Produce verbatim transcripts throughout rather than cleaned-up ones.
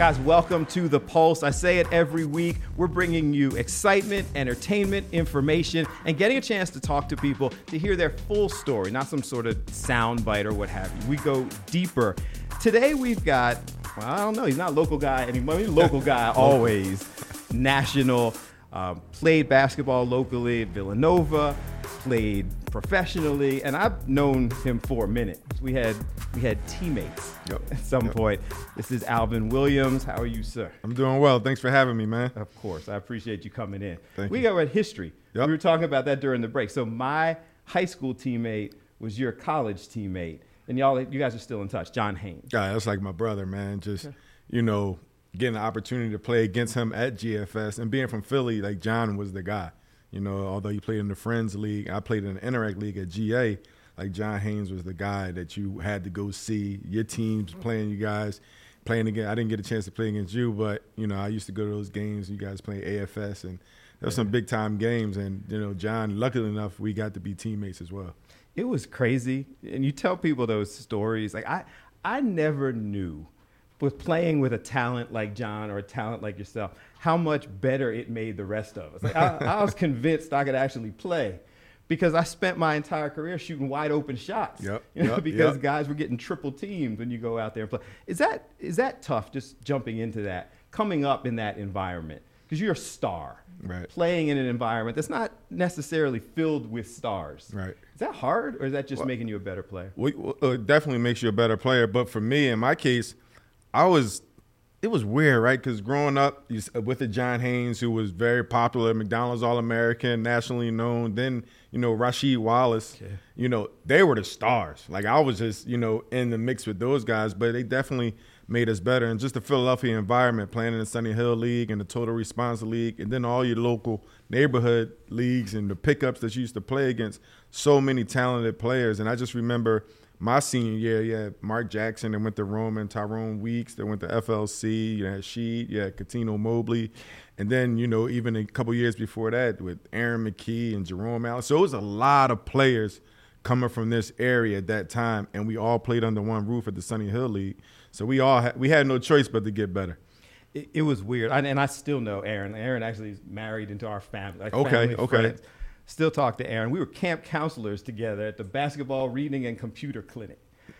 Guys, welcome to The Pulse. I say it every week. We're bringing you excitement, entertainment, information, and getting a chance to talk to people to hear their full story, not some sort of soundbite or what have you. We go deeper. Today we've got, well, I don't know, he's not a local guy anymore. He's a local guy always. National, uh, played basketball locally at Villanova, played professionally, and I've known him for a minute. We had we had teammates yep. at some yep. point. This is Alvin Williams. How are you, sir? I'm doing well. Thanks for having me, man. Of course. I appreciate you coming in. Thank we you. got history. Yep. We were talking about that during the break. So my high school teammate was your college teammate, and y'all, you guys are still in touch. John Haynes. Yeah, that's like my brother, man. Just, you know, getting the opportunity to play against him at G F S and being from Philly, like John was the guy. You know, although he played in the Friends League, I played in the Interact League at G A. Like John Haynes was the guy that you had to go see. Your team's playing, you guys playing again. I didn't get a chance to play against you, but you know, I used to go to those games. You guys playing A F S, and there were some big time games. And you know, John, luckily enough, we got to be teammates as well. It was crazy, and you tell people those stories. Like I, I never knew, with playing with a talent like John or a talent like yourself, how much better it made the rest of us. Like I, I was convinced I could actually play because I spent my entire career shooting wide open shots. Yep, you know, yep, because yep. guys were getting triple teamed when you go out there and play. Is that is that tough? Just jumping into that, coming up in that environment, because you're a star, right? Playing in an environment that's not necessarily filled with stars, right? Is that hard, or is that just well, making you a better player? Well, it definitely makes you a better player. But for me, in my case, I was. It was weird, right? Because growing up with the John Haynes, who was very popular, McDonald's All-American, nationally known, then, you know, Rasheed Wallace, okay. you know, they were the stars. Like, I was just, you know, in the mix with those guys, but they definitely made us better. And just the Philadelphia environment, playing in the Sunny Hill League and the Total Response League, and then all your local neighborhood leagues and the pickups that you used to play against, so many talented players. And I just remember – my senior year, you had Mark Jackson that went to Roman, Tyrone Weeks that went to F L C, you had Sheed, you had Katino Mobley. And then, you know, even a couple years before that with Aaron McKee and Jerome Allen. So it was a lot of players coming from this area at that time, and we all played under one roof at the Sunny Hill League. So we all had, we had no choice but to get better. It, it was weird. I, and I still know Aaron. Aaron actually is married into our family. Like okay, family okay. Friends. Still talk to Aaron. We were camp counselors together at the basketball reading and computer clinic,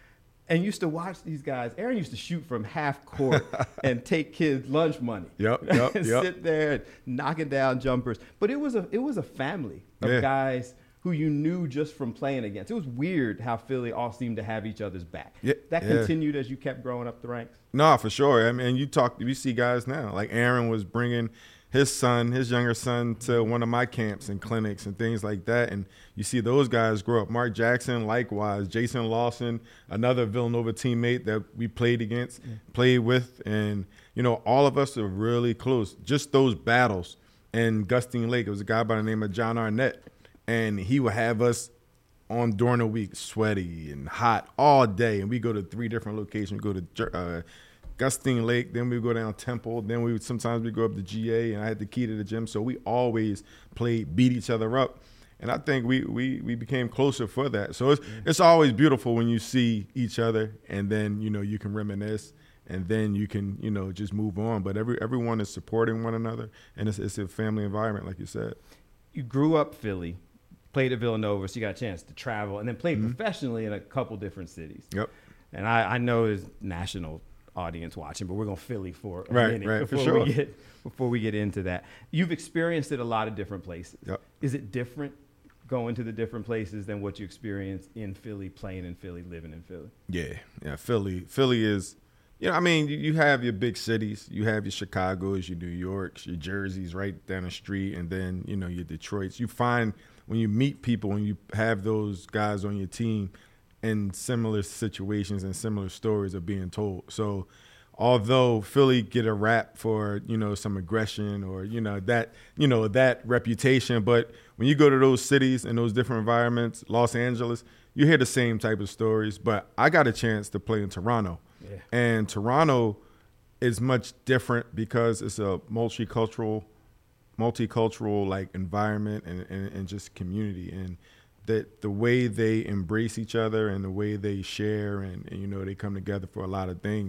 and used to watch these guys. Aaron used to shoot from half court and take kids' lunch money. Yep, yep, and yep. sit there and knocking down jumpers. But it was a it was a family of yeah. guys who you knew just from playing against. It was weird how Philly all seemed to have each other's back. Yeah, that yeah. continued as you kept growing up the ranks. No, for sure. I mean, you talk, you see guys now like Aaron was bringing his son, his younger son, to one of my camps and clinics and things like that. And you see those guys grow up. Mark Jackson, likewise. Jason Lawson, another Villanova teammate that we played against, yeah. played with. And, you know, all of us are really close. Just those battles. And Gustine Lake, it was a guy by the name of John Arnett. And he would have us on during the week, sweaty and hot all day. And we go to three different locations. We go to uh, Gustine Lake, then we would go down Temple, then we would sometimes we go up to G A, and I had the key to the gym. So we always played, beat each other up. And I think we we we became closer for that. So it's yeah. it's always beautiful when you see each other, and then, you know, you can reminisce, and then you can, you know, just move on. But every everyone is supporting one another, and it's, it's a family environment, like you said. You grew up Philly, played at Villanova, so you got a chance to travel, and then played mm-hmm. professionally in a couple different cities. Yep. And I, I know there's national audience watching, but we're going to Philly for a right, minute right, before, for sure. we get, before we get into that. You've experienced it a lot of different places. Yep. Is it different going to the different places than what you experienced in Philly, playing in Philly, living in Philly? Yeah, yeah. Philly, Philly is, you know, I mean, you, you have your big cities. You have your Chicago's, your New York's, your Jersey's right down the street, and then, you know, your Detroit's. You find when you meet people, when you have those guys on your team, in similar situations and similar stories are being told. So although Philly get a rap for, you know, some aggression or, you know, that, you know, that reputation, but when you go to those cities and those different environments, Los Angeles, you hear the same type of stories. But I got a chance to play in Toronto. Yeah. And Toronto is much different because it's a multicultural, multicultural like environment and, and, and just community. And that the way they embrace each other and the way they share and, and, you know, they come together for a lot of things.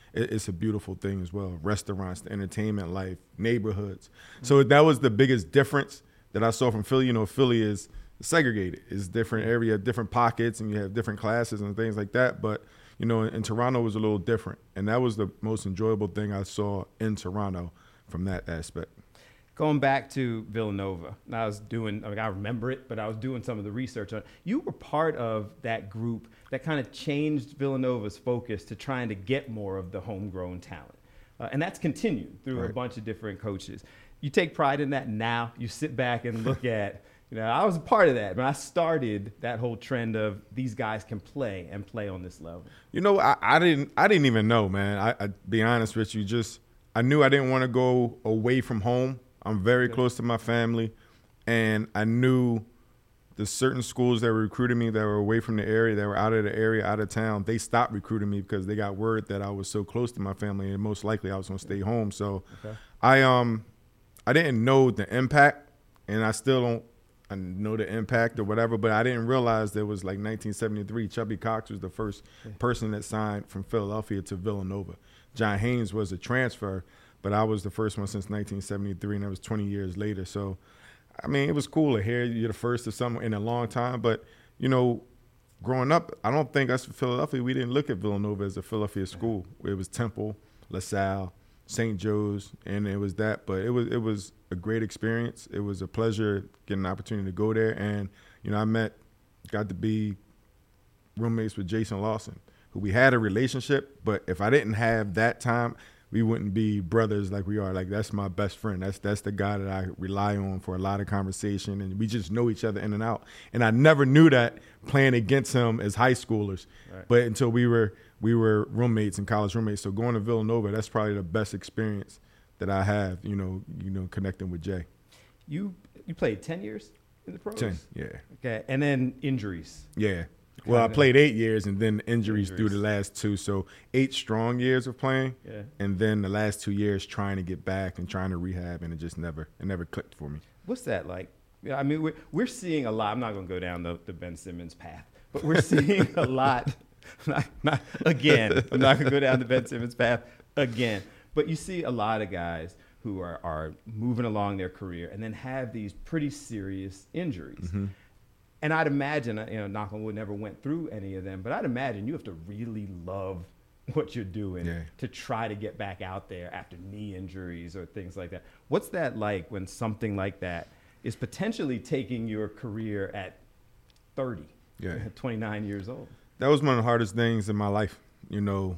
it, it's a beautiful thing as well. Restaurants, the entertainment life, neighborhoods. Mm-hmm. So that was the biggest difference that I saw from Philly. You know, Philly is segregated. It's different area, different pockets, and you have different classes and things like that. But, you know, in, in Toronto it was a little different. And that was the most enjoyable thing I saw in Toronto from that aspect. Going back to Villanova, I was doing, I mean, I remember it, but I was doing some of the research on it. You were part of that group that kind of changed Villanova's focus to trying to get more of the homegrown talent. Uh, and that's continued through right. a bunch of different coaches. You take pride in that now. You sit back and look at, you know, I was a part of that. When I started that whole trend of these guys can play and play on this level. You know, I, I didn't I didn't even know, man. I, I be honest with you, just I knew I didn't want to go away from home. I'm very close to my family, and I knew the certain schools that were recruiting me that were away from the area, that were out of the area, out of town, they stopped recruiting me because they got word that I was so close to my family, and most likely I was going to stay home. So okay. I um I didn't know the impact, and I still don't I know the impact or whatever, but I didn't realize there was like nineteen seventy-three. Chubby Cox was the first person that signed from Philadelphia to Villanova. John Haynes was a transfer, but I was the first one since nineteen seventy-three, and that was twenty years later. So, I mean, it was cool to hear you're the first of something in a long time. But, you know, growing up, I don't think us Philadelphia, we didn't look at Villanova as a Philadelphia school. It was Temple, LaSalle, Saint Joe's, and it was that. But it was it was a great experience. It was a pleasure getting an opportunity to go there. And, you know, I met, got to be roommates with Jason Lawson, who we had a relationship. But if I didn't have that time, we wouldn't be brothers like we are. Like, that's my best friend. That's that's the guy that I rely on for a lot of conversation, and we just know each other in and out. And I never knew that playing against him as high schoolers, right. but until we were we were roommates and college roommates. So going to Villanova, that's probably the best experience that I have. You know, you know, connecting with Jay. You you played ten years in the pros. Ten, yeah. Okay, and then injuries. Yeah. Well, I played eight years and then injuries, injuries through the last two. So eight strong years of playing, yeah. and then the last two years trying to get back and trying to rehab, and it just never it never clicked for me. What's that like? Yeah, I mean, we're, we're seeing a lot. I'm not going to go down the, the Ben Simmons path, but we're seeing a lot. Not, not, again, I'm not going to go down the Ben Simmons path again. But you see a lot of guys who are, are moving along their career and then have these pretty serious injuries. Mm-hmm. And I'd imagine, you know, knock on wood, never went through any of them, but I'd imagine you have to really love what you're doing yeah. to try to get back out there after knee injuries or things like that. What's that like when something like that is potentially taking your career at thirty, yeah. twenty-nine years old? That was one of the hardest things in my life, you know,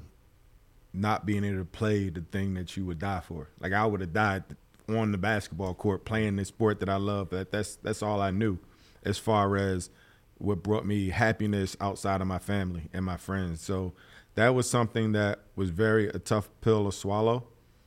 not being able to play the thing that you would die for. Like, I would have died on the basketball court playing the sport that I love. That that's that's all I knew. As far as what brought me happiness outside of my family and my friends. So that was something that was very a tough pill to swallow.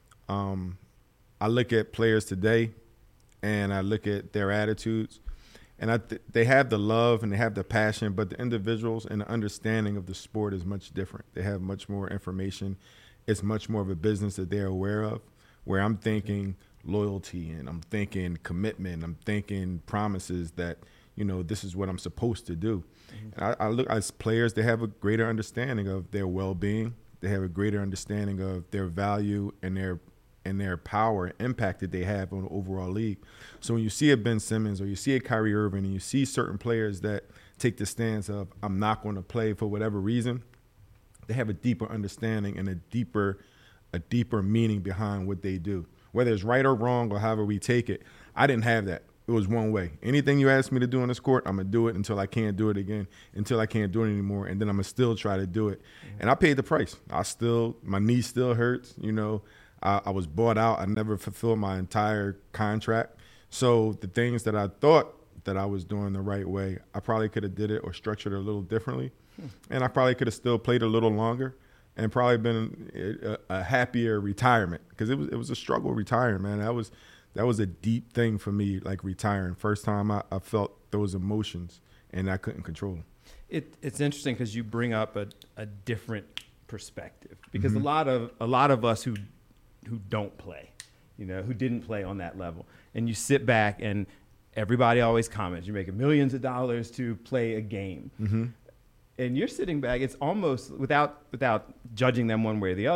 Um, I look at players today and I look at their attitudes, and I th- they have the love and they have the passion, but the individuals and the understanding of the sport is much different. They have much more information. It's much more of a business that they're aware of, where I'm thinking loyalty and I'm thinking commitment. I'm thinking promises that, you know, this is what I'm supposed to do. Mm-hmm. And I, I look as players, they have a greater understanding of their well-being. They have a greater understanding of their value and their and their power and impact that they have on the overall league. So when you see a Ben Simmons or you see a Kyrie Irving and you see certain players that take the stance of, I'm not going to play for whatever reason, they have a deeper understanding and a deeper a deeper meaning behind what they do. Whether it's right or wrong or however we take it, I didn't have that. It was one way. Anything you ask me to do on this court, I'm going to do it until I can't do it again, until I can't do it anymore, and then I'm going to still try to do it. Mm-hmm. And I paid the price. I still, my knee still hurts. You know, I, I was bought out. I never fulfilled my entire contract. So the things that I thought that I was doing the right way, I probably could have did it or structured it a little differently. Hmm. And I probably could have still played a little longer and probably been a, a happier retirement, because it was it was a struggle retiring, man. That was that was a deep thing for me, like retiring. First time I, I felt those emotions and I couldn't control them. It, it's interesting because you bring up a, a different perspective, because mm-hmm. a lot of a lot of us who who don't play, you know, who didn't play on that level, and you sit back and everybody always comments, you're making millions of dollars to play a game. Mm-hmm. And you're sitting back, it's almost, without without judging them one way or the other,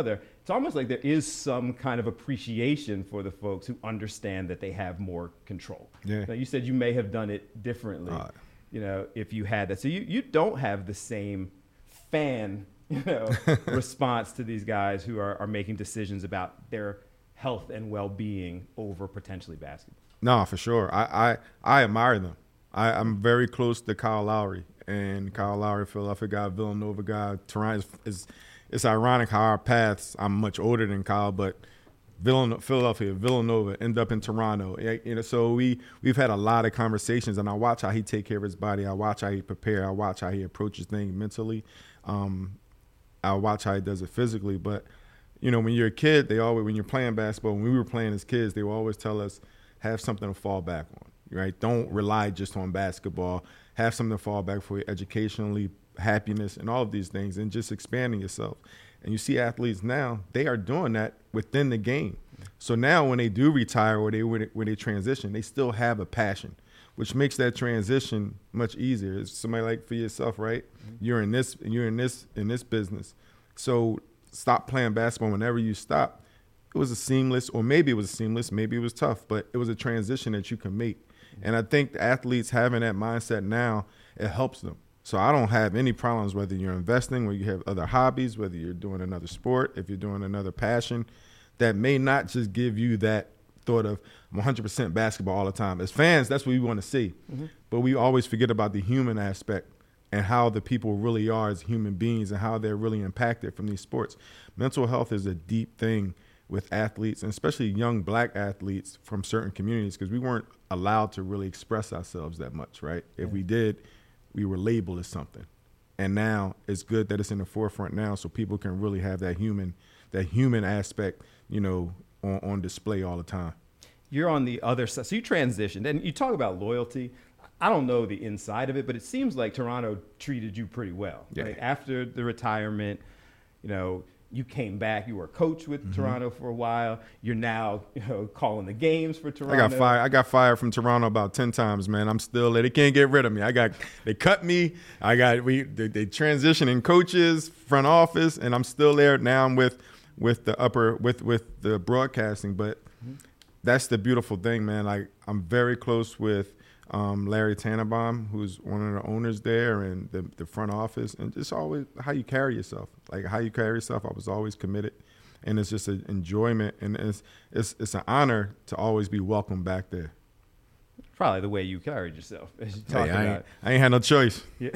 it's almost like there is some kind of appreciation for the folks who understand that they have more control. Yeah. Now, you said you may have done it differently, Uh, you know, if you had that. So you, you don't have the same fan, you know, response to these guys who are, are making decisions about their health and well-being over potentially basketball. No, for sure. I, I, I admire them. I, I'm very close to Kyle Lowry, and Kyle Lowry, Philadelphia guy, Villanova guy. Toronto is, is it's ironic how our paths. I'm much older than Kyle, but Villanova, Philadelphia, Villanova, end up in Toronto. You know, so we we've had a lot of conversations, and I watch how he take care of his body. I watch how he prepare. I watch how he approaches things mentally. Um, I watch how he does it physically. But you know, when you're a kid, they always when you're playing basketball. When we were playing as kids, they would always tell us have something to fall back on. Right? Don't rely just on basketball. Have something to fall back for educationally, happiness, and all of these things, and just expanding yourself. And you see athletes now, they are doing that within the game. So now when they do retire or they when they transition, they still have a passion, which makes that transition much easier. It's somebody like for yourself, right? Mm-hmm. You're in this, you're in this, in this business. So stop playing basketball whenever you stop. It was a seamless, or maybe it was seamless, maybe it was tough, but it was a transition that you can make. Mm-hmm. And I think the athletes having that mindset now, it helps them. So I don't have any problems whether you're investing, whether you have other hobbies, whether you're doing another sport, if you're doing another passion that may not just give you that thought of I'm one hundred percent basketball all the time. As fans, that's what we want to see. Mm-hmm. But we always forget about the human aspect and how the people really are as human beings and how they're really impacted from these sports. Mental health is a deep thing with athletes, and especially young black athletes from certain communities, because we weren't allowed to really express ourselves that much, right? If yeah. we did, we were labeled as something. And now it's good that it's in the forefront now so people can really have that human that human aspect, you know, on, on display all the time. You're on the other side. So you transitioned, and you talk about loyalty. I don't know the inside of it, but it seems like Toronto treated you pretty well. Yeah. Right? After the retirement, you know, you came back. You were a coach with mm-hmm. Toronto for a while. You're now, you know, calling the games for Toronto. I got fired. I got fired from Toronto about ten times, man. I'm still there. They can't get rid of me. I got. They cut me. I got. We. They, they transitioning coaches, front office, and I'm still there. Now I'm with, with the upper, with with the broadcasting. But mm-hmm. that's the beautiful thing, man. Like I'm very close with um, Larry Tannenbaum, who's one of the owners there, and the, the front office, and just always how you carry yourself. Like how you carry yourself, I was always committed, and it's just an enjoyment, and it's it's it's an honor to always be welcomed back there. Probably the way you carried yourself, as you talk hey, I about. Ain't, I ain't had no choice. Yeah.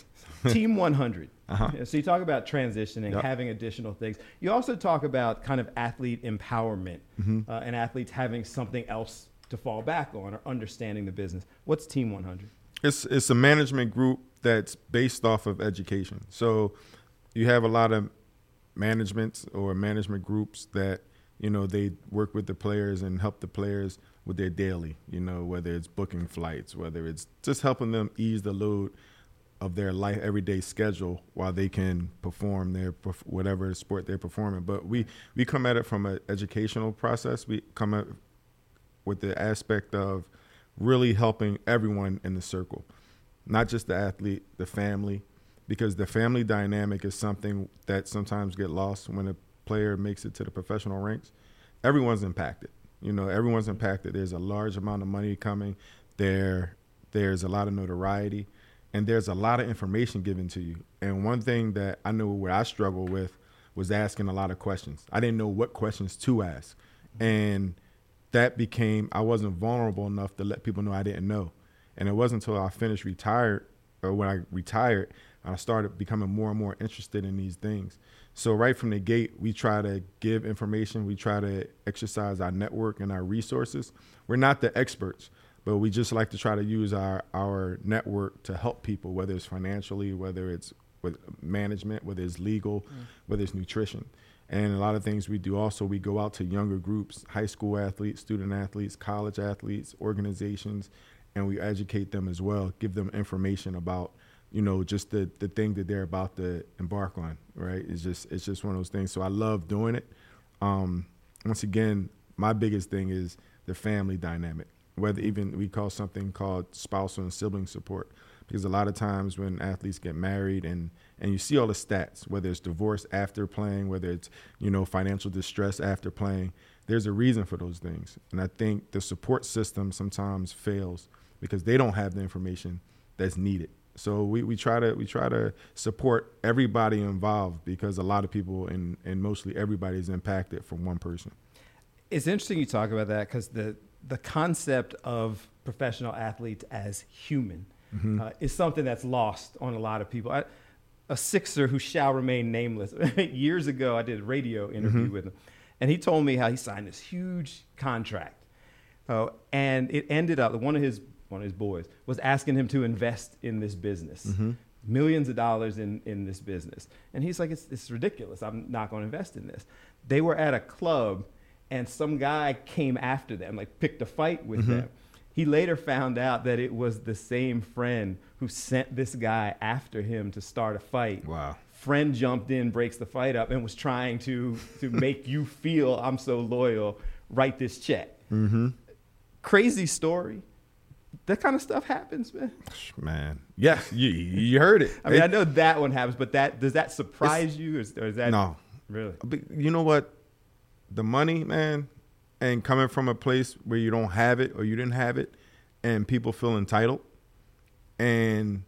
Team one hundred. Uh-huh. So you talk about transitioning, yep. having additional things. You also talk about kind of athlete empowerment mm-hmm. uh, and athletes having something else to fall back on or understanding the business. What's Team one hundred? It's it's a management group that's based off of education. So you have a lot of managements or management groups that, you know, they work with the players and help the players with their daily, you know, whether it's booking flights, whether it's just helping them ease the load of their life, everyday schedule while they can perform their whatever sport they're performing. But we, we come at it from an educational process. We come at with the aspect of really helping everyone in the circle, not just the athlete, the family, because the family dynamic is something that sometimes get lost when a player makes it to the professional ranks. Everyone's impacted. You know, everyone's impacted. There's a large amount of money coming. There, there's a lot of notoriety, and there's a lot of information given to you. And one thing that I know where I struggle with was asking a lot of questions. I didn't know what questions to ask. And that became, I wasn't vulnerable enough to let people know I didn't know. And it wasn't until I finished retired, or when I retired, I started becoming more and more interested in these things. So right from the gate, we try to give information. We try to exercise our network and our resources. We're not the experts, but we just like to try to use our, our network to help people, whether it's financially, whether it's with management, whether it's legal, mm. whether it's nutrition. And a lot of things we do also, we go out to younger groups, high school athletes, student athletes, college athletes, organizations, and we educate them as well, give them information about, you know, just the, the thing that they're about to embark on, right? It's just it's just one of those things. So I love doing it. Um, once again, my biggest thing is the family dynamic, whether even we call something called spousal and sibling support, because a lot of times when athletes get married and and you see all the stats, whether it's divorce after playing, whether it's, you know, financial distress after playing, there's a reason for those things. And I think the support system sometimes fails because they don't have the information that's needed. So we, we try to we try to support everybody involved because a lot of people and, and mostly everybody is impacted from one person. It's interesting you talk about that because the the concept of professional athletes as human mm-hmm. uh, is something that's lost on a lot of people. I, a Sixer who shall remain nameless. Years ago, I did a radio interview mm-hmm. with him, and he told me how he signed this huge contract, uh, and it ended up one of his one of his boys was asking him to invest in this business, mm-hmm. millions of dollars in in this business, and he's like, it's, it's ridiculous. I'm not going to invest in this. They were at a club, and some guy came after them, like picked a fight with mm-hmm. them. He later found out that it was the same friend who sent this guy after him to start a fight. Wow. Friend jumped in, breaks the fight up, and was trying to to make you feel I'm so loyal, write this check. Mm-hmm. Crazy story. That kind of stuff happens, man. Man, yes, you you heard it. I mean, it, I know that one happens, but that does that surprise you, or is, or is that no? Really? You know what? The money, man. And coming from a place where you don't have it or you didn't have it and people feel entitled. And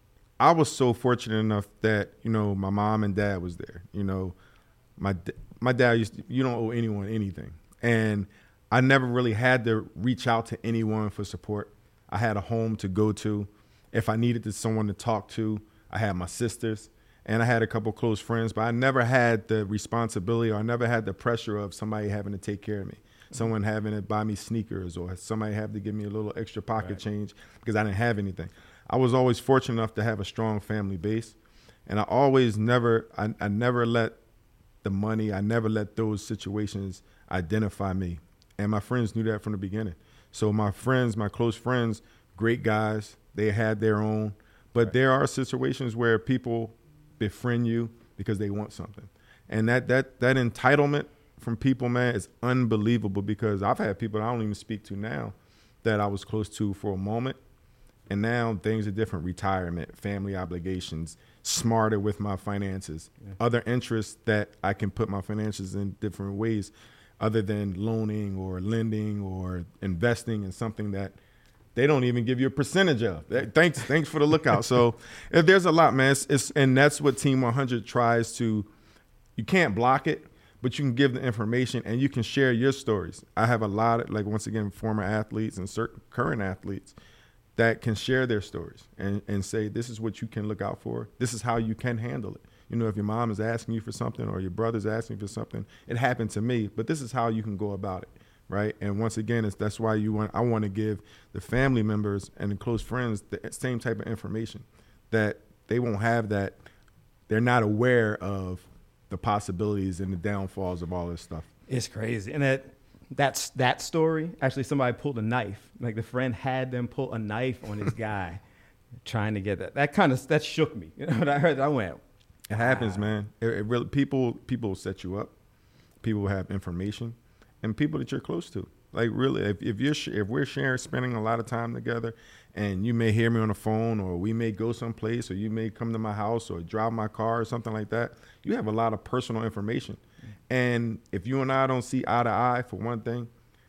I was so fortunate enough that, you know, my mom and dad was there. You know, my my dad used to, you don't owe anyone anything. And I never really had to reach out to anyone for support. I had a home to go to. If I needed to, someone to talk to, I had my sisters. And I had a couple close friends, but I never had the responsibility or I never had the pressure of somebody having to take care of me. Someone having to buy me sneakers or somebody have to give me a little extra pocket right. change because I didn't have anything. I was always fortunate enough to have a strong family base. And I always never, I, I never let the money, I never let those situations identify me. And my friends knew that from the beginning. So my friends, my close friends, great guys, they had their own. But right. there are situations where people befriend you because they want something. And that that that entitlement from people, man, is unbelievable because I've had people I don't even speak to now that I was close to for a moment. And now things are different. Retirement, family obligations, smarter with my finances, yeah. other interests that I can put my finances in different ways other than loaning or lending or investing in something that they don't even give you a percentage of. Thanks, thanks for the lookout. So if there's a lot, man, it's, it's, and that's what Team one hundred tries to, you can't block it, but you can give the information and you can share your stories. I have a lot of, like, once again, former athletes and certain current athletes that can share their stories and, and say, this is what you can look out for. This is how you can handle it. You know, if your mom is asking you for something or your brother's asking for something, it happened to me, but this is how you can go about it, right? And once again, it's, that's why you want, I want to give the family members and the close friends the same type of information that they won't have that. They're not aware of the possibilities and the downfalls of all this stuff. It's crazy. And that that's that story, actually somebody pulled a knife. Like the friend had them pull a knife on his guy trying to get that. That kind of, that shook me. You know, when I heard that, I went, it happens, wow. man. It, it really, people, people will set you up. People will have information and people that you're close to. Like really, if, if you're, if we're sharing, spending a lot of time together and you may hear me on the phone or we may go someplace or you may come to my house or drive my car or something like that, you have a lot of personal information. And if you and I don't see eye to eye for one thing,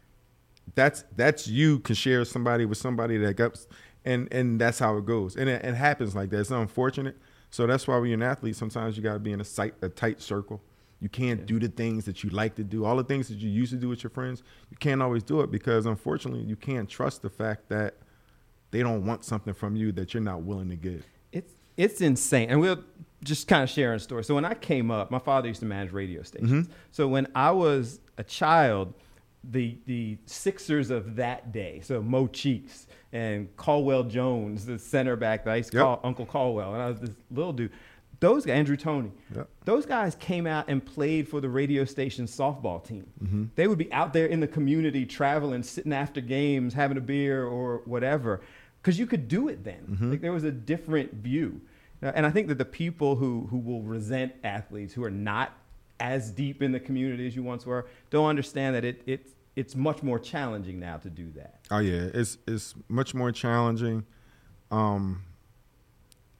that's, that's you can share somebody with somebody that got, and, and that's how it goes. And it, it happens like that. It's unfortunate. So that's why when you're an athlete, sometimes you got to be in a, sight, a tight circle. You can't yeah. do the things that you like to do. All the things that you used to do with your friends, you can't always do it because, unfortunately, you can't trust the fact that they don't want something from you that you're not willing to give. It's it's insane. And we'll just kind of share a story. So when I came up, my father used to manage radio stations. Mm-hmm. So when I was a child, the the Sixers of that day, so Mo Cheeks and Caldwell Jones, the center back that I used to yep. call Uncle Caldwell, and I was this little dude. Those guys, Andrew Toney, yep. those guys came out and played for the radio station softball team. Mm-hmm. They would be out there in the community, traveling, sitting after games, having a beer or whatever, because you could do it then. Mm-hmm. Like there was a different view. Uh, and I think that the people who, who will resent athletes who are not as deep in the community as you once were don't understand that it, it it's much more challenging now to do that. Oh, yeah. It's, it's much more challenging. Um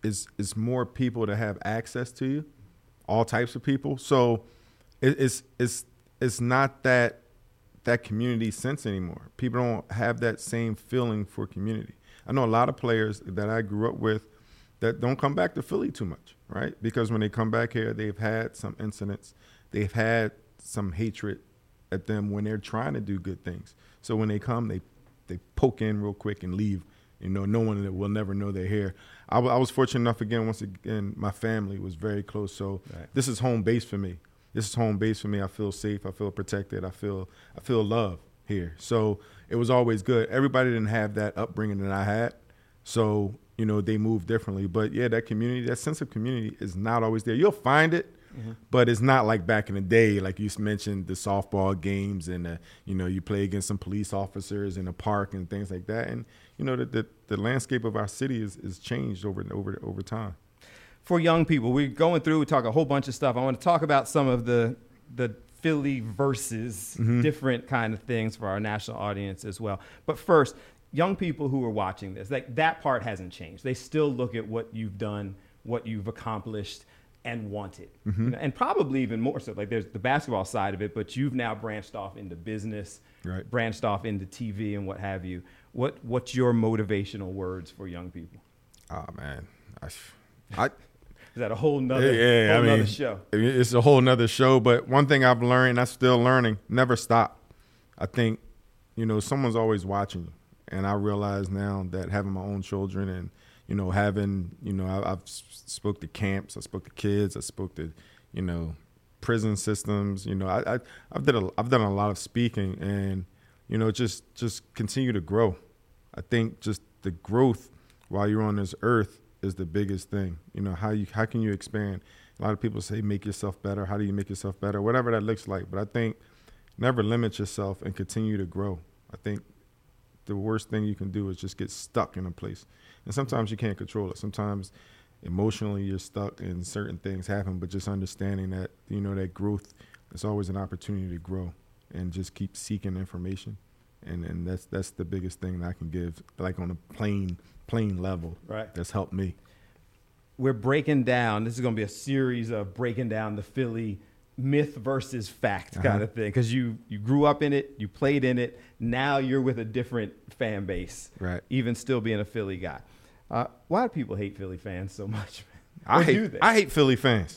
is is more people that have access to you, all types of people. So it, it's it's it's not that that community sense anymore. People don't have that same feeling for community. I know a lot of players that I grew up with that don't come back to Philly too much, right? Because when they come back here, they've had some incidents. They've had some hatred at them when they're trying to do good things. So when they come, they they poke in real quick and leave. You know, no one will never know they're here. I, w- I was fortunate enough, again, once again, my family was very close. So right. This is home base for me. This is home base for me. I feel safe. I feel protected. I feel I feel love here. So it was always good. Everybody didn't have that upbringing that I had. So, you know, they move differently. But, yeah, that community, that sense of community is not always there. You'll find it. Mm-hmm. But it's not like back in the day, like you mentioned, the softball games and, uh, you know, you play against some police officers in a park and things like that. And, you know, the, the, the landscape of our city is, is changed over, over, over time. For young people, we're going through, we talk a whole bunch of stuff. I want to talk about some of the the Philly versus mm-hmm. different kind of things for our national audience as well. But first, young people who are watching this, like that part hasn't changed. They still look at what you've done, what you've accomplished, and want it. Mm-hmm. You know, and probably even more so. Like there's the basketball side of it, but you've now branched off into business, right. branched off into T V and what have you. What What's your motivational words for young people? Oh, man. I, I Is that a whole nother, yeah, whole I mean, nother show? It's a whole nother show. But one thing I've learned, and I'm still learning, never stop. I think, you know, someone's always watching you. And I realize now that having my own children and, you know, having, you know, I, I've spoke to camps, I spoke to kids, I spoke to, you know, prison systems. You know, I, I I've done a, I've done a lot of speaking, and, you know, just just continue to grow. I think just the growth while you're on this earth is the biggest thing. You know, how you how can you expand? A lot of people say make yourself better. How do you make yourself better? Whatever that looks like. But I think never limit yourself and continue to grow. I think the worst thing you can do is just get stuck in a place. And sometimes you can't control it. Sometimes emotionally you're stuck and certain things happen, but just understanding that, you know, that growth is always an opportunity to grow and just keep seeking information. And and that's that's the biggest thing that I can give, like on a plain plain level. Right. That's helped me. We're breaking down. This is going to be a series of breaking down the Philly myth versus fact kind uh-huh. of thing, because you you grew up in it, you played in it. Now you're with a different fan base. Right. Even still being a Philly guy. Uh, why do people hate Philly fans so much? I or hate do they? I hate Philly fans.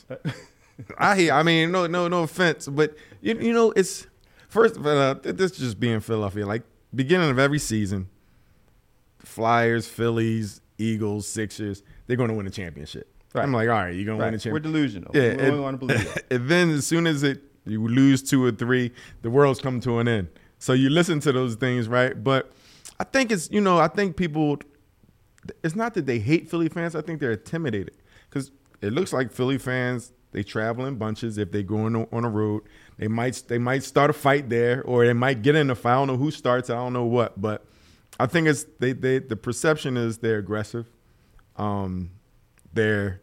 I hate. I mean, no no no offense, but you you know it's. First, uh, this is just being Philadelphia. Like, beginning of every season, Flyers, Phillies, Eagles, Sixers, they're going to win a championship. Right. I'm like, all right, you're going right. to win a championship. We're delusional. Yeah, we and, want to believe it. And then as soon as it you lose two or three, the world's come to an end. So you listen to those things, right? But I think it's, you know, I think people, it's not that they hate Philly fans. I think they're intimidated because it looks like Philly fans, they travel in bunches. If they go on a, on a road, they might they might start a fight there, or they might get in a fight. I don't know who starts. I don't know what, but I think it's they they the perception is they're aggressive. Um, they're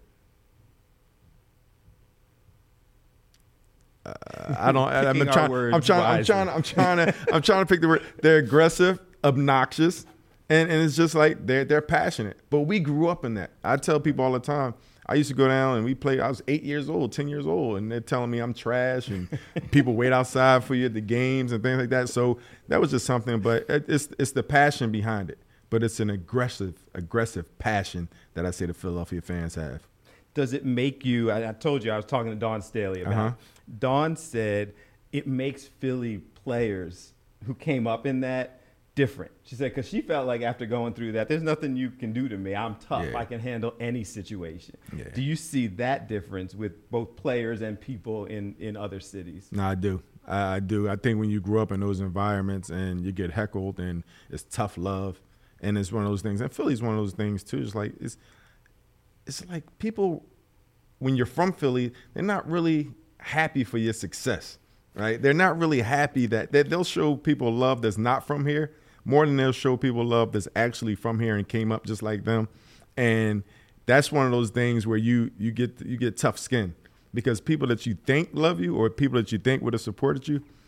uh, I don't. I'm trying. I'm trying. I'm trying. I'm trying to. I'm trying to pick the word. They're aggressive, obnoxious, and, and it's just like they're they're passionate. But we grew up in that. I tell people all the time. I used to go down and we played. I was eight years old, ten years old, and they're telling me I'm trash and people wait outside for you at the games and things like that. So that was just something. But it's it's the passion behind it. But it's an aggressive, aggressive passion that I say the Philadelphia fans have. Does it make you? I, I told you I was talking to Dawn Staley about. Uh-huh. It. Dawn said it makes Philly players who came up in that different. She said because she felt like after going through that, there's nothing you can do to me. I'm tough. Yeah. I can handle any situation. Yeah. Do you see that difference with both players and people in, in other cities? No, I do. I, I do. I think when you grow up in those environments and you get heckled and it's tough love, and it's one of those things. And Philly's one of those things too. It's like it's it's like people when you're from Philly, they're not really happy for your success, right? They're not really happy that, that they'll show people love that's not from here more than they'll show people love that's actually from here and came up just like them. And that's one of those things where you you get you get tough skin because people that you think love you or people that you think would have supported you, yeah.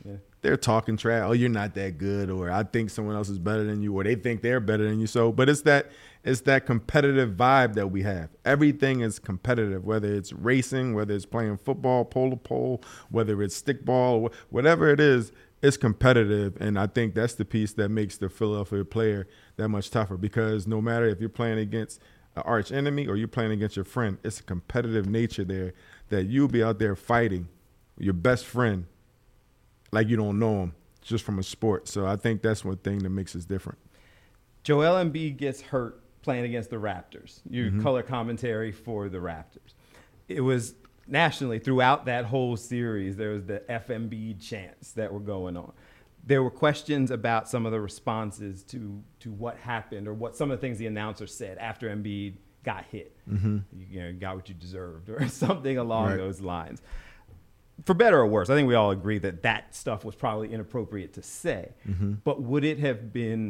they're talking trash. Oh, you're not that good, or I think someone else is better than you, or they think they're better than you. So, but it's that it's that competitive vibe that we have. Everything is competitive, whether it's racing, whether it's playing football, pole to pole, whether it's stickball, whatever it is, it's competitive. And I think that's the piece that makes the Philadelphia player that much tougher, because no matter if you're playing against an arch enemy or you're playing against your friend, it's a competitive nature there that you'll be out there fighting your best friend like you don't know him, just from a sport. So I think that's one thing that makes us different. Joel Embiid gets hurt playing against the Raptors. You Mm-hmm. color commentary for the Raptors. It was nationally throughout that whole series, there was the F Embiid chants that were going on. There were questions about some of the responses to to what happened, or what some of the things the announcer said after Embiid got hit. Mm-hmm. You, you know, got what you deserved, or something along Right. those lines. For better or worse, I think we all agree that that stuff was probably inappropriate to say. Mm-hmm. But would it have been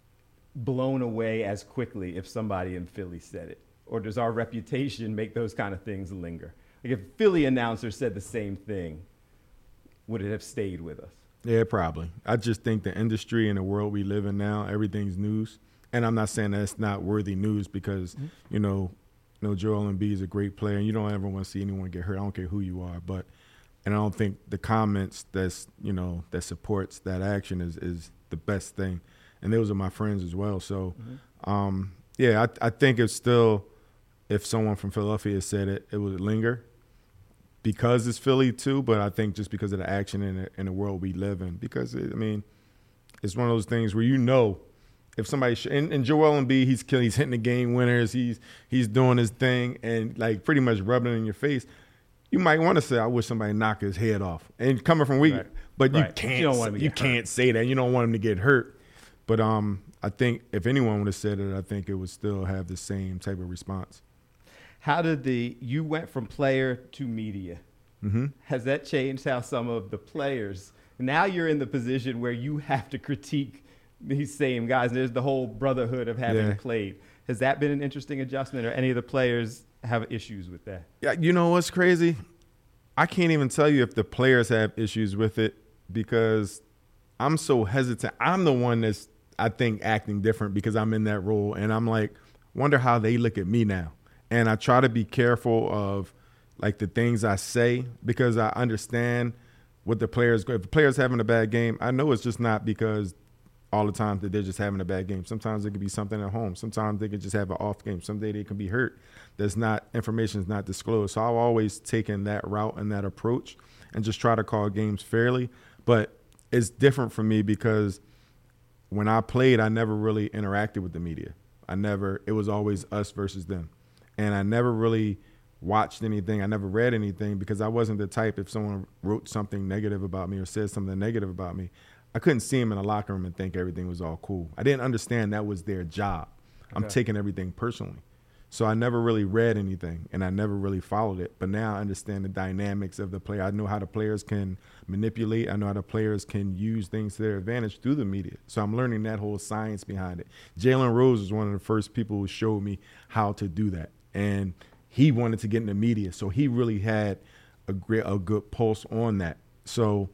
blown away as quickly if somebody in Philly said it? Or does our reputation make those kind of things linger? Like if a Philly announcer said the same thing, would it have stayed with us? Yeah, probably. I just think the industry and the world we live in now, everything's news. And I'm not saying that's not worthy news, because, mm-hmm. you know, you know, Joel Embiid is a great player, and you don't ever want to see anyone get hurt. I don't care who you are. But and I don't think the comments that's, you know, that supports that action is, is the best thing. And those are my friends as well. So, mm-hmm. um, yeah, I, I think it's still, if someone from Philadelphia said it, it would linger, because it's Philly too. But I think just because of the action in the, in the world we live in, because, it, I mean, it's one of those things where, you know, if somebody sh- and, and Joel Embiid, he's killing, he's hitting the game winners, he's he's doing his thing, and like pretty much rubbing it in your face. You might want to say, "I wish somebody knocked his head off." And coming from we, right. but right. you can't. You, don't want him to you can't say that. You don't want him to get hurt. But um, I think if anyone would have said it, I think it would still have the same type of response. How did the you went from player to media? Mm-hmm. Has that changed how some of the players? Now you're in the position where you have to critique these same guys. There's the whole brotherhood of having yeah. played. Has that been an interesting adjustment, or any of the players have issues with that? Yeah, you know what's crazy? I can't even tell you if the players have issues with it, because I'm so hesitant. I'm the one that's, I think, acting different because I'm in that role, and I'm like, wonder how they look at me now. And I try to be careful of like the things I say, because I understand what the players go. If the player's having a bad game, I know it's just not because all the time that they're just having a bad game. Sometimes it could be something at home. Sometimes they could just have an off game. Someday they can be hurt. There's not, information is not disclosed. So I've always taken that route and that approach and just try to call games fairly. But it's different for me because when I played, I never really interacted with the media. I never, it was always us versus them. And I never really watched anything. I never read anything, because I wasn't the type, if someone wrote something negative about me or said something negative about me, I couldn't see them in a locker room and think everything was all cool. I didn't understand that was their job. I'm okay. taking everything personally. So I never really read anything, and I never really followed it. But now I understand the dynamics of the player. I know how the players can manipulate. I know how the players can use things to their advantage through the media. So I'm learning that whole science behind it. Jalen Rose was one of the first people who showed me how to do that. And he wanted to get in the media, so he really had a great, a good pulse on that. So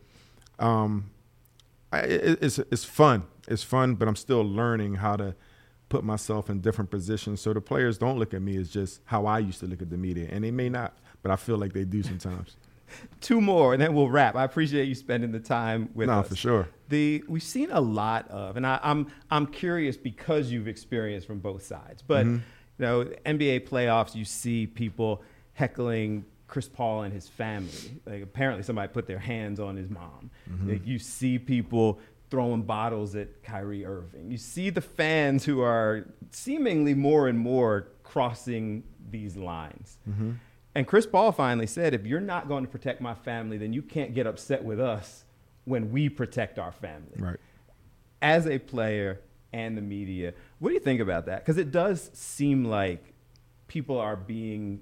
um, I, it, it's it's fun. It's fun, but I'm still learning how to put myself in different positions so the players don't look at me as just how I used to look at the media, and they may not, but I feel like they do sometimes. Two more, and then we'll wrap. I appreciate you spending the time with no, us. No, for sure. The we've seen a lot of, and I, I'm I'm curious because you've experienced from both sides, but. Mm-hmm. You know, N B A playoffs, you see people heckling Chris Paul and his family. Like, apparently somebody put their hands on his mom. Mm-hmm. Like, you see people throwing bottles at Kyrie Irving. You see the fans who are seemingly more and more crossing these lines. Mm-hmm. And Chris Paul finally said, if you're not going to protect my family, then you can't get upset with us when we protect our family. Right. As a player and the media, what do you think about that? Because it does seem like people are being,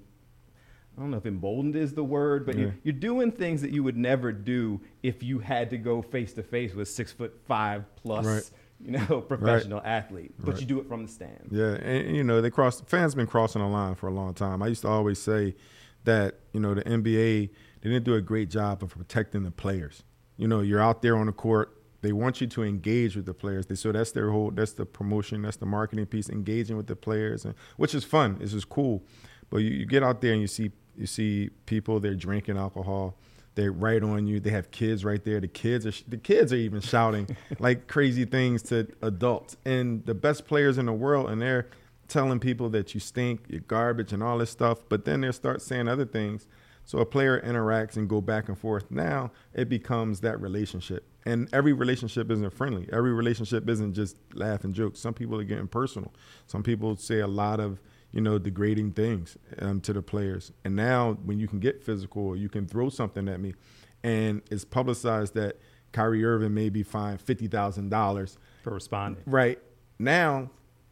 I don't know if emboldened is the word, but yeah. you're, you're doing things that you would never do if you had to go face to face with six foot five plus, right. you know, professional right. athlete. But right. you do it from the stands. Yeah, and you know, they cross. Fans been crossing the line for a long time. I used to always say that, you know, the N B A, they didn't do a great job of protecting the players. you know, you're out there on the court. They want you to engage with the players. They, so that's their whole, that's the promotion, that's the marketing piece, engaging with the players, and which is fun. It's just cool. But you, you get out there and you see you see people, they're drinking alcohol. They're right on you. They have kids right there. The kids are the kids are even shouting like crazy things to adults. And the best players in the world, and they're telling people that you stink, you're garbage, and all this stuff. But then they start saying other things. So a player interacts and go back and forth. Now it becomes that relationship. And every relationship isn't friendly. Every relationship isn't just laugh and joke. Some people are getting personal. Some people say a lot of, you know, degrading things um, to the players. And now when you can get physical, or you can throw something at me, and it's publicized that Kyrie Irving may be fined fifty thousand dollars. For responding. Right. Now,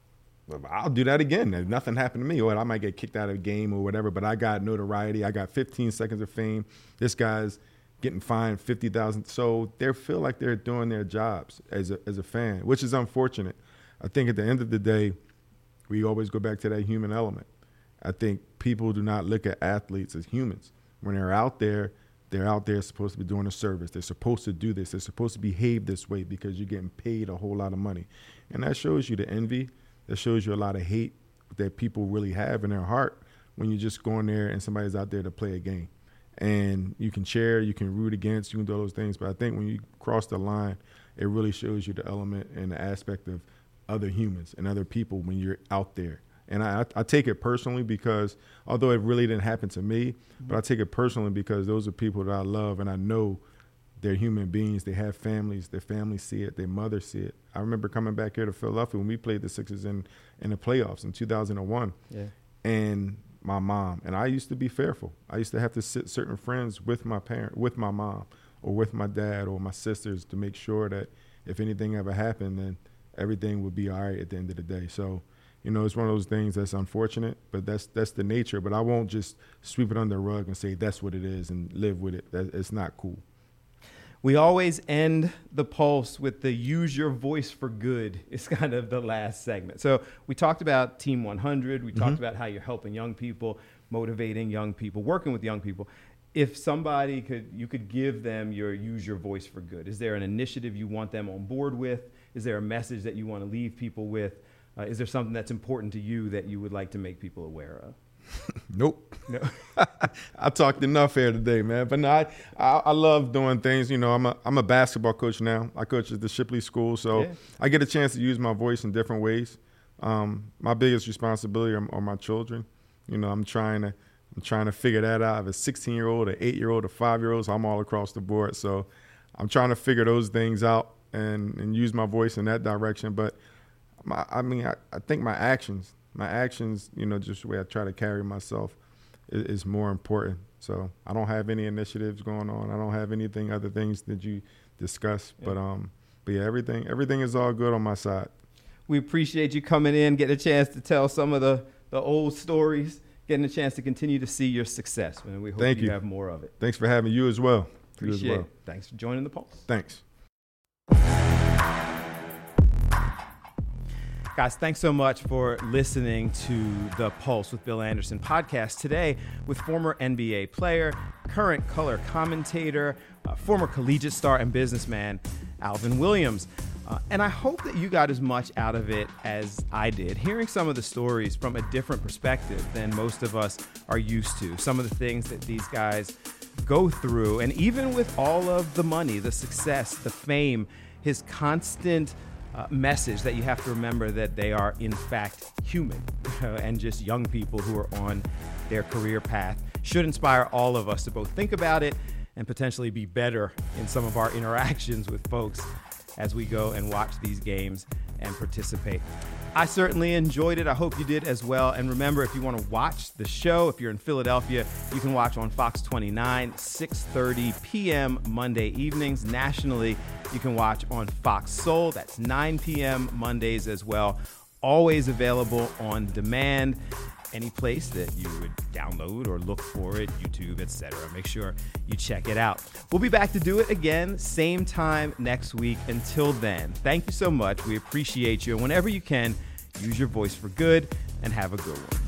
I'll do that again. If nothing happened to me, or I might get kicked out of a game or whatever, but I got notoriety. I got fifteen seconds of fame. This guy's getting fined fifty thousand dollars. So they feel like they're doing their jobs as a, as a fan, which is unfortunate. I think at the end of the day, we always go back to that human element. I think people do not look at athletes as humans. When they're out there, they're out there supposed to be doing a service. They're supposed to do this. They're supposed to behave this way because you're getting paid a whole lot of money. And that shows you the envy. That shows you a lot of hate that people really have in their heart when you're just going there and somebody's out there to play a game. And you can cheer, you can root against, you can do all those things. But I think when you cross the line, it really shows you the element and the aspect of other humans and other people when you're out there. And I, I take it personally because, although it really didn't happen to me, mm-hmm. but I take it personally because those are people that I love, and I know they're human beings. They have families. Their families see it. Their mothers see it. I remember coming back here to Philadelphia when we played the Sixers in, in the playoffs in two thousand one. Yeah. And my mom, and I used to be fearful. I used to have to sit certain friends with my parent, with my mom, or with my dad or my sisters to make sure that if anything ever happened, then everything would be all right at the end of the day. So, you know, it's one of those things that's unfortunate, but that's that's the nature. But I won't just sweep it under the rug and say that's what it is and live with it. That, it's not cool. We always end the Pulse with the use your voice for good. It's kind of the last segment. So we talked about Team one hundred. We mm-hmm. talked about how you're helping young people, motivating young people, working with young people. If somebody could, you could give them your use your voice for good. Is there an initiative you want them on board with? Is there a message that you want to leave people with? Uh, is there something that's important to you that you would like to make people aware of? Nope. No. I talked enough here today, man. But no, I, I I love doing things. You know, I'm a I'm a basketball coach now. I coach at the Shipley School, so yeah. I get a chance to use my voice in different ways. Um, my biggest responsibility are, are my children. You know, I'm trying to I'm trying to figure that out. I have a sixteen-year-old, an eight-year-old, a five-year-old, so I'm all across the board. So I'm trying to figure those things out and, and use my voice in that direction. But my, I mean, I, I think my actions. My actions, you know, just the way I try to carry myself is, is more important. So I don't have any initiatives going on. I don't have anything, other things that you discuss. Yeah. But um, but yeah, everything everything is all good on my side. We appreciate you coming in, getting a chance to tell some of the, the old stories, getting a chance to continue to see your success. And we hope Thank you, you have more of it. Thanks for having you as well. Appreciate you as well. it. Thanks for joining the Pulse. Thanks. Guys, thanks so much for listening to the Pulse with Bill Anderson podcast today with former N B A player, current color commentator, uh, former collegiate star and businessman, Alvin Williams. Uh, and I hope that you got as much out of it as I did, hearing some of the stories from a different perspective than most of us are used to. Some of the things that these guys go through, and even with all of the money, the success, the fame, his constant Uh, message that you have to remember that they are in fact human uh, and just young people who are on their career path should inspire all of us to both think about it and potentially be better in some of our interactions with folks as we go and watch these games and participate. I certainly enjoyed it. I hope you did as well. And remember, if you want to watch the show, if you're in Philadelphia, you can watch on Fox twenty-nine, six thirty p.m. Monday evenings. Nationally, you can watch on Fox Soul. That's nine p.m. Mondays as well. Always available on demand. Any place that you would download or look for it, YouTube, et cetera. Make sure you check it out. We'll be back to do it again, same time next week. Until then, thank you so much. We appreciate you. And whenever you can, use your voice for good and have a good one.